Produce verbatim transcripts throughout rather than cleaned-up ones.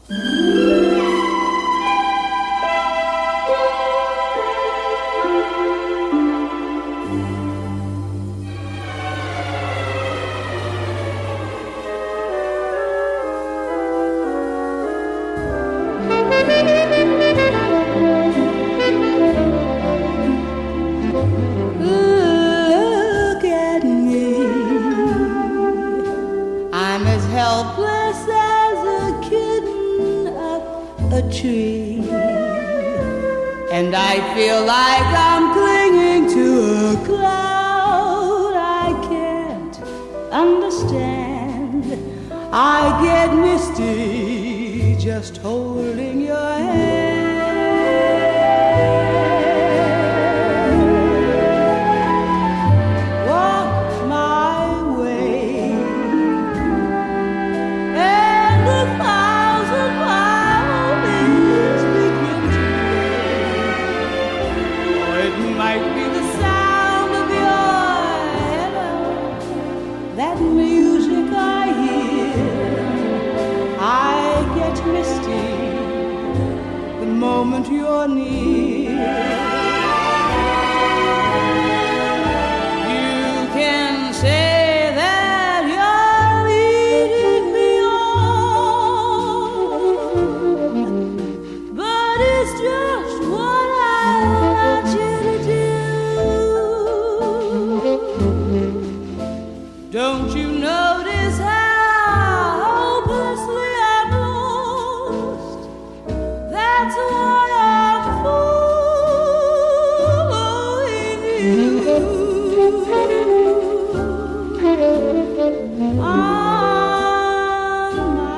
Look at me, I'm as helpless as a kitten up a tree, and I feel like I'm clinging to a cloud I can't understand. I get misty just holding your hand. That music I hear, I get misty the moment you're near. You can say that you're leading me on, but it's just what I want you to do. Don't you notice how hopelessly I'm lost? That's why I'm following you. On my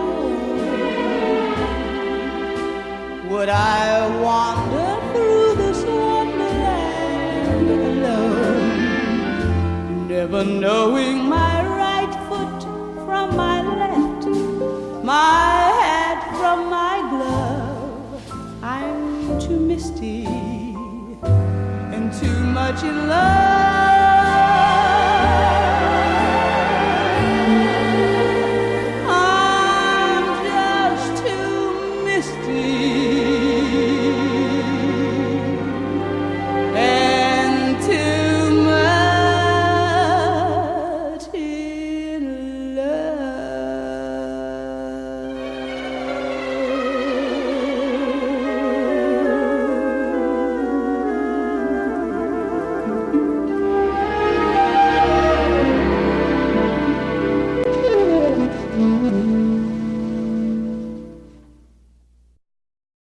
own, would I wander through this wonderland alone, never knowing my right foot from my left, my hat from my glove? I'm too misty and too much in love